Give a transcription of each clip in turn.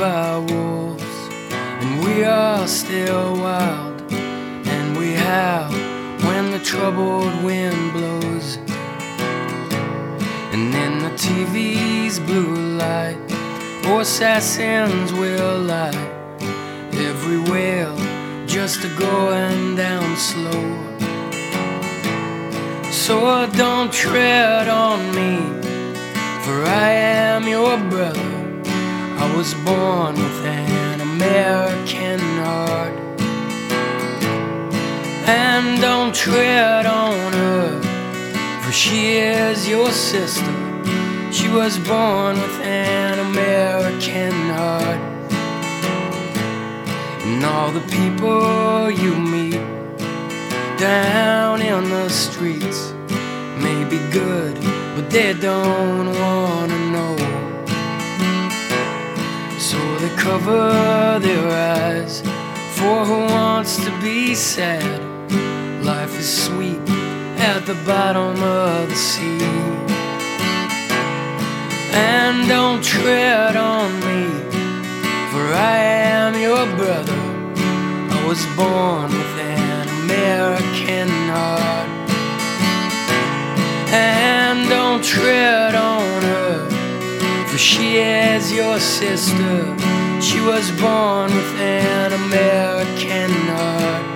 by wolves, and we are still wild, and we howl when the troubled wind blows. And in the TV's blue light, assassins will lie everywhere, just a-going down slow. So don't tread on me, for I am your brother. I was born with an American heart. And don't tread on her, for she is your sister. She was born with an American heart. And all the people you meet down in the streets may be good, but they don't wanna know. So they cover their eyes, for who wants to be sad? Life is sweet at the bottom of the sea. And don't tread on me, for I am your brother. I was born with an American heart. And don't tread on her, for she is your sister. She was born with an American heart.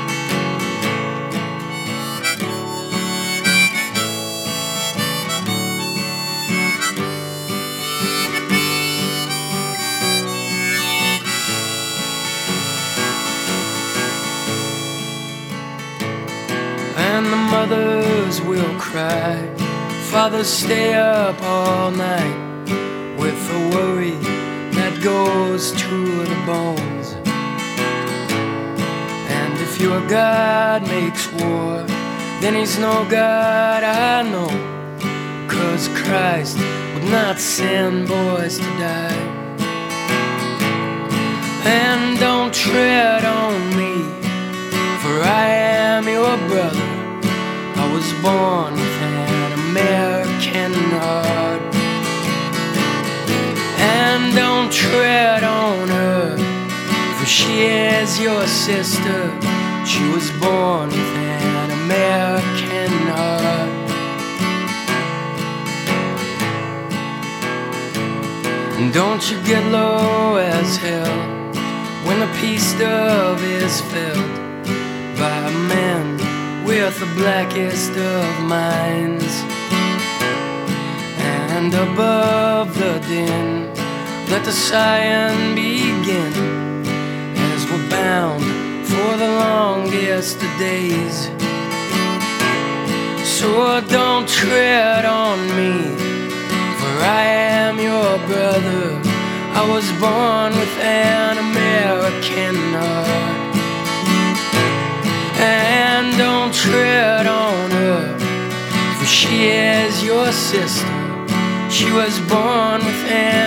And the mothers will cry, fathers stay up all night with a worry that goes to the bones. And if your God makes war, then he's no God, I know, 'cause Christ would not send boys to die. And don't tread on me, for I am your brother. I was born with an American heart. And don't tread on her, for she is your sister. She was born with an American heart. And don't you get low as hell when the peace dove is filled by men with the blackest of minds. And above the din, let the sighing begin, as we're bound for the longest of days. So don't tread on me, for I am your brother. I was born with an American heart. And don't tread on her, for she is your sister. She was born with an